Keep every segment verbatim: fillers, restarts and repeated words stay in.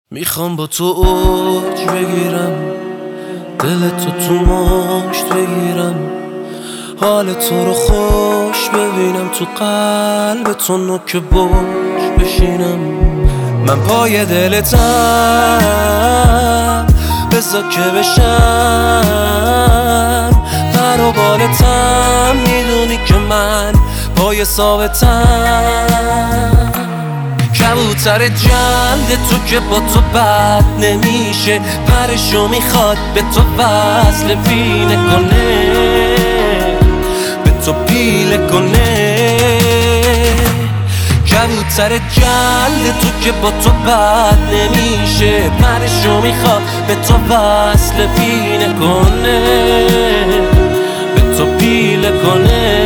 میخوام با تو اوج بگیرم، دل تو تو مشت بگیرم، حال تو رو خوش ببینم، تو قلب تو نوک بوج بشینم. من پای دلتم بذار که بشم پر و بالتم، میدونی که من پای ثابتم. کبوتر جلد تو که با تو بد نمیشه، پرشو میخواد به تو وصل پینه کنه، به تو پیله کنه. کبوتر جلد تو که با تو بد نمیشه، پرشو میخواد به تو وصل پینه کنه، به تو پیله کنه.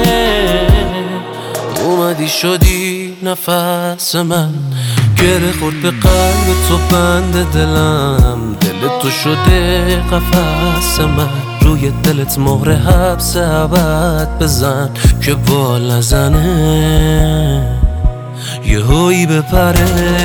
اومدی شدی نفس من، گره خورد به قلب تو بند دلم، دل تو شده قفس من، روی دلت مهر حبس ابد بزن که بال نزنه یهویی بپره.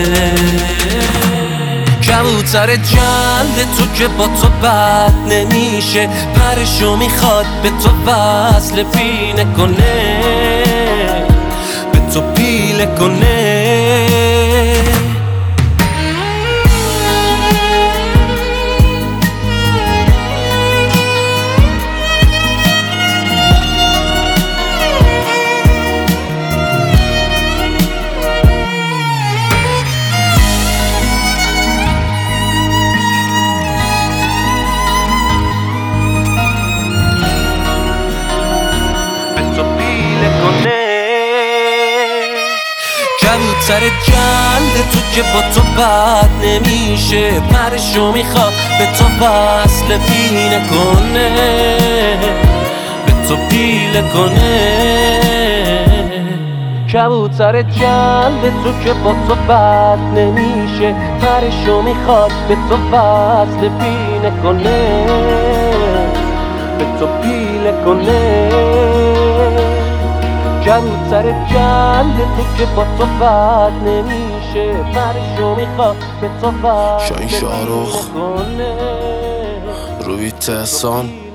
کبوتر جلد تو که با تو بد نمیشه، پرشو میخواد به تو وصل پینه کنه، به تو پیله کنه. کبوتر جلد تو که با تو بد نمیشه، پرشو میخواد به تو وصل پینه کنه، به تو پیله کنه. کبوتر جلد تو که با تو بد نمیشه، پرشو میخواد به تو وصل پینه کنه، به تو پیله کنه. کبوتر جلد تو که با تو بد نمیشه، پرشو میخواد به تو وصل شاهین شاهرخ، روی تهسان.